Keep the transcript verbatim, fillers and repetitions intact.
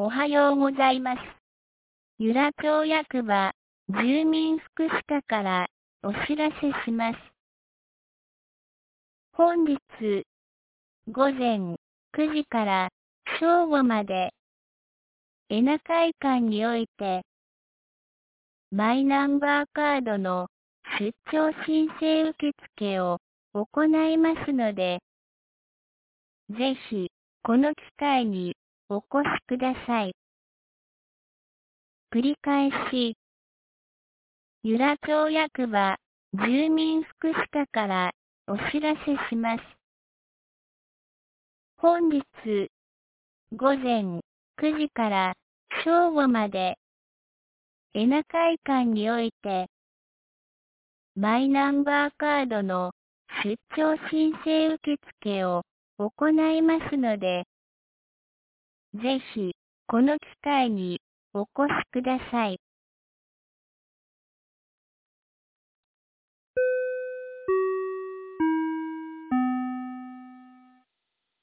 おはようございます。由良町役場住民福祉課からお知らせします。本日午前くじから正午まで恵那会館においてマイナンバーカードの出張申請受付を行いますので、ぜひこの機会にお越しください。繰り返し、由良町役場住民福祉課からお知らせします。本日午前くじから正午まで恵那会館においてマイナンバーカードの出張申請受付を行いますので、ぜひこの機会にお越しください。